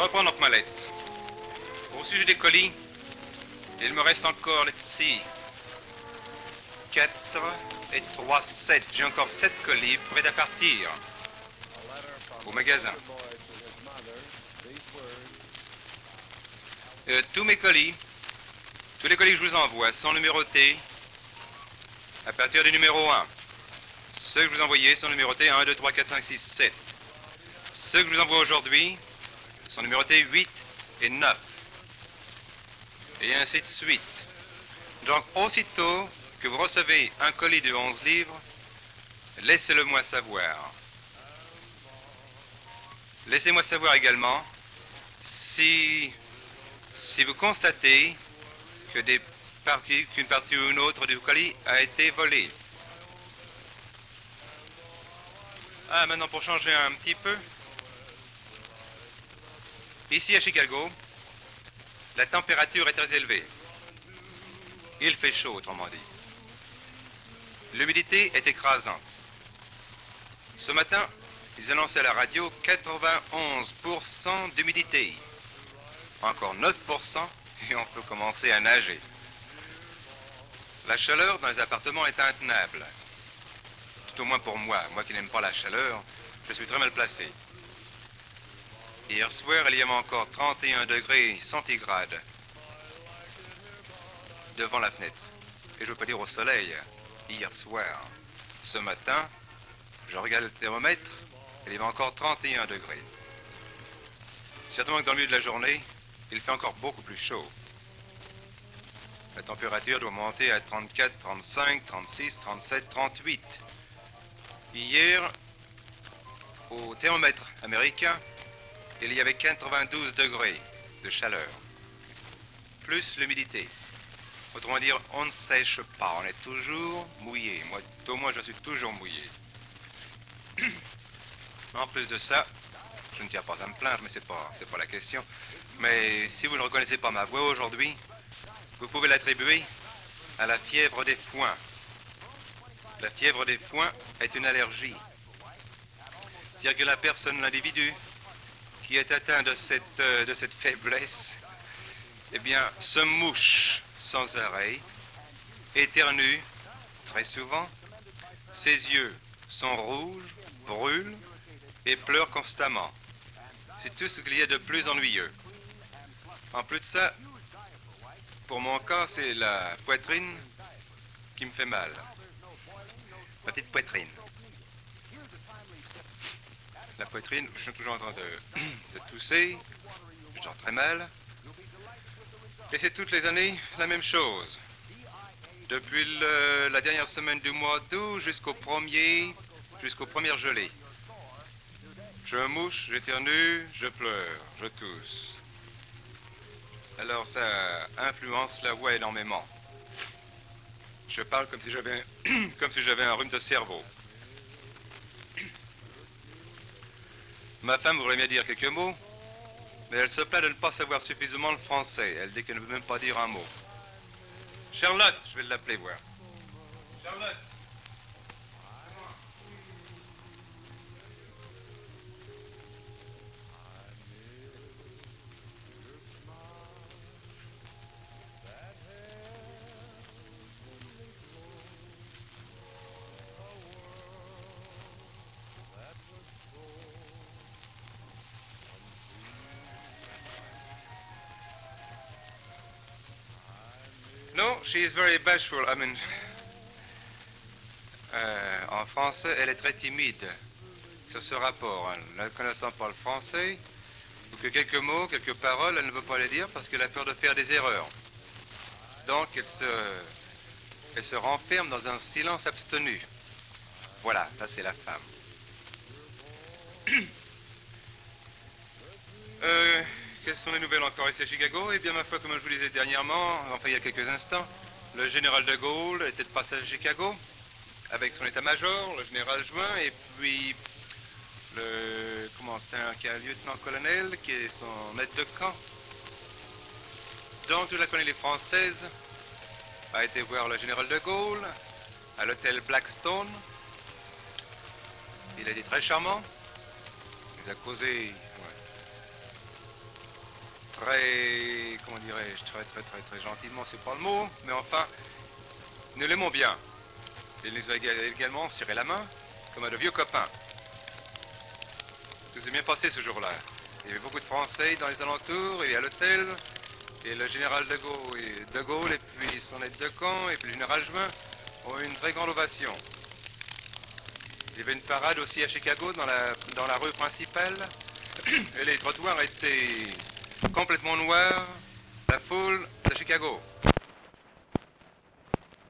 reprends donc ma lettre. Au sujet des colis, il me reste encore, let's see, 4 et 3, 7. J'ai encore 7 colis prêts à partir au magasin. Tous mes colis, tous les colis que je vous envoie sont numérotés à partir du numéro 1. Ceux que je vous envoyais sont numérotés 1, 2, 3, 4, 5, 6, 7. Ceux que je vous envoie aujourd'hui sont numérotés 8 et 9. Et ainsi de suite. Donc, aussitôt que vous recevez un colis de 11 livres, laissez-le moi savoir. Laissez-moi savoir également si vous constatez que qu'une partie ou une autre du colis a été volée. Ah, maintenant pour changer un petit peu. Ici à Chicago, la température est très élevée. Il fait chaud, autrement dit. L'humidité est écrasante. Ce matin, ils annonçaient à la radio 91% d'humidité. Encore 9% et on peut commencer à nager. La chaleur dans les appartements est intenable. Tout au moins pour moi qui n'aime pas la chaleur, je suis très mal placé. Hier soir, il y avait encore 31 degrés centigrades devant la fenêtre. Et je ne veux pas dire au soleil, hier soir. Ce matin, je regarde le thermomètre, il y avait encore 31 degrés. Certainement que dans le milieu de la journée, il fait encore beaucoup plus chaud. La température doit monter à 34, 35, 36, 37, 38. Hier, au thermomètre américain, il y avait 92 degrés de chaleur, plus l'humidité. Autrement dire, on ne sèche pas, on est toujours mouillé. Moi, au moins, je suis toujours mouillé. En plus de ça, je ne tiens pas à me plaindre, mais c'est pas la question. Mais si vous ne reconnaissez pas ma voix aujourd'hui, vous pouvez l'attribuer à la fièvre des foins. La fièvre des foins est une allergie. C'est-à-dire que la personne, l'individu, qui est atteint de cette faiblesse, eh bien, se mouche sans arrêt, éternue très souvent, ses yeux sont rouges, brûlent et pleure constamment. C'est tout ce qu'il y a de plus ennuyeux. En plus de ça, pour mon cas, c'est la poitrine qui me fait mal. Ma petite poitrine. La poitrine, je suis toujours en train de tousser, je sens très mal. Et c'est toutes les années la même chose. Depuis la dernière semaine du mois d'août jusqu'aux premières gelées. Je mouche, j'éternue, je pleure, je tousse. Alors ça influence la voix énormément. Je parle comme si j'avais comme si j'avais un rhume de cerveau. Ma femme voudrait bien dire quelques mots, mais elle se plaint de ne pas savoir suffisamment le français. Elle dit qu'elle ne veut même pas dire un mot. Charlotte, je vais l'appeler voir. Charlotte. No, she is very bashful. I mean, en français, elle est très timide sur ce rapport. Ne connaissant pas le français, ou que quelques mots, quelques paroles, elle ne veut pas les dire parce qu'elle a peur de faire des erreurs. Donc, elle se renferme dans un silence abstenu. Voilà, ça c'est la femme. Quelles sont les nouvelles encore ici à Chicago? Eh bien, ma foi, comme je vous disais dernièrement, enfin il y a quelques instants, le général de Gaulle était de passage à Chicago avec son état-major, le général Juin, et puis c'est un lieutenant-colonel qui est son aide de camp. Donc, toute la colonie française a été voir le général de Gaulle à l'hôtel Blackstone. Il a été très charmant. Il a causé. Ouais. très, comment dirais-je, très gentiment, c'est pas le mot, mais enfin, nous l'aimons bien. Il nous a également serré la main, comme à de vieux copains. Tout s'est bien passé ce jour-là. Il y avait beaucoup de Français dans les alentours et à l'hôtel. Et le général de Gaulle et puis son aide de camp et puis le général Juin ont eu une très grande ovation. Il y avait une parade aussi à Chicago dans la rue principale. Et les trottoirs étaient complètement noirs. La foule de Chicago.